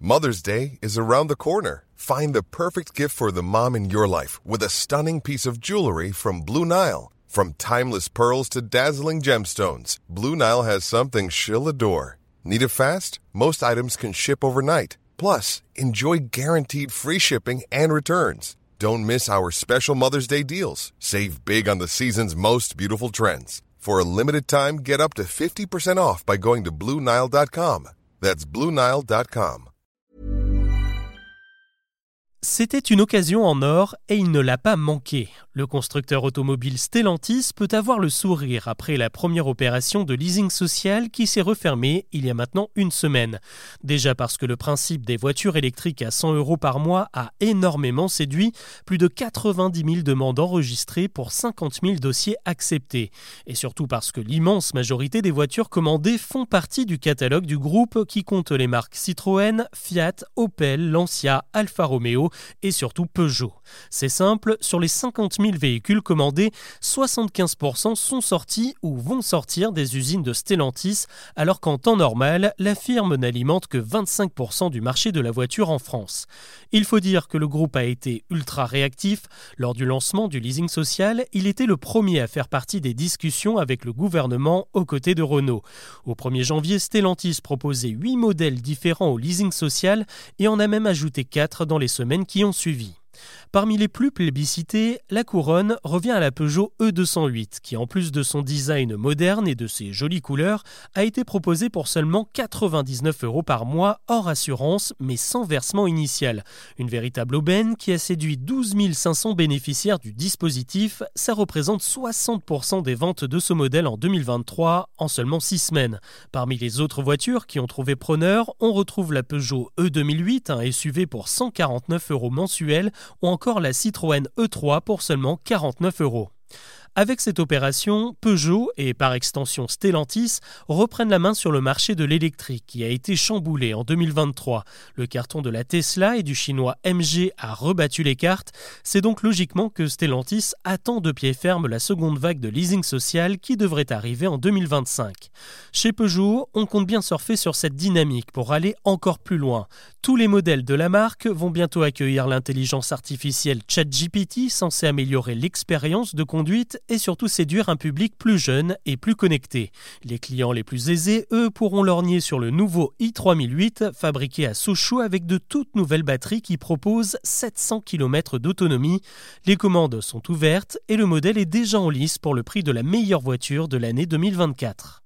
Mother's Day is around the corner. Find the perfect gift for the mom in your life with a stunning piece of jewelry from Blue Nile. From timeless pearls to dazzling gemstones, Blue Nile has something she'll adore. Need it fast? Most items can ship overnight. Plus, enjoy guaranteed free shipping and returns. Don't miss our special Mother's Day deals. Save big on the season's most beautiful trends. For a limited time, get up to 50% off by going to BlueNile.com. That's BlueNile.com. C'était une occasion en or et il ne l'a pas manqué. Le constructeur automobile Stellantis peut avoir le sourire après la première opération de leasing social qui s'est refermée il y a maintenant une semaine. Déjà parce que le principe des voitures électriques à 100 € par mois a énormément séduit, plus de 90 000 demandes enregistrées pour 50 000 dossiers acceptés. Et surtout parce que l'immense majorité des voitures commandées font partie du catalogue du groupe qui compte les marques Citroën, Fiat, Opel, Lancia, Alfa Romeo et surtout Peugeot. C'est simple, sur les 50 000 véhicules commandés, 75% sont sortis ou vont sortir des usines de Stellantis, alors qu'en temps normal, la firme n'alimente que 25% du marché de la voiture en France. Il faut dire que le groupe a été ultra réactif. Lors du lancement du leasing social, il était le premier à faire partie des discussions avec le gouvernement aux côtés de Renault. Au 1er janvier, Stellantis proposait 8 modèles différents au leasing social et en a même ajouté 4 dans les semaines qui ont suivi. Parmi les plus plébiscités, la couronne revient à la Peugeot E208 qui, en plus de son design moderne et de ses jolies couleurs, a été proposée pour seulement 99 € par mois hors assurance mais sans versement initial. Une véritable aubaine qui a séduit 12 500 bénéficiaires du dispositif. Ça représente 60% des ventes de ce modèle en 2023 en seulement 6 semaines. Parmi les autres voitures qui ont trouvé preneur, on retrouve la Peugeot E2008, un SUV pour 149 € mensuels, ou encore la Citroën E3 pour seulement 49 €. Avec cette opération, Peugeot et par extension Stellantis reprennent la main sur le marché de l'électrique qui a été chamboulé en 2023. Le carton de la Tesla et du chinois MG a rebattu les cartes. C'est donc logiquement que Stellantis attend de pied ferme la seconde vague de leasing social qui devrait arriver en 2025. Chez Peugeot, on compte bien surfer sur cette dynamique pour aller encore plus loin. Tous les modèles de la marque vont bientôt accueillir l'intelligence artificielle ChatGPT censée améliorer l'expérience de conduite et surtout séduire un public plus jeune et plus connecté. Les clients les plus aisés, eux, pourront lorgner sur le nouveau i3008 fabriqué à Sochaux avec de toutes nouvelles batteries qui proposent 700 km d'autonomie. Les commandes sont ouvertes et le modèle est déjà en lice pour le prix de la meilleure voiture de l'année 2024.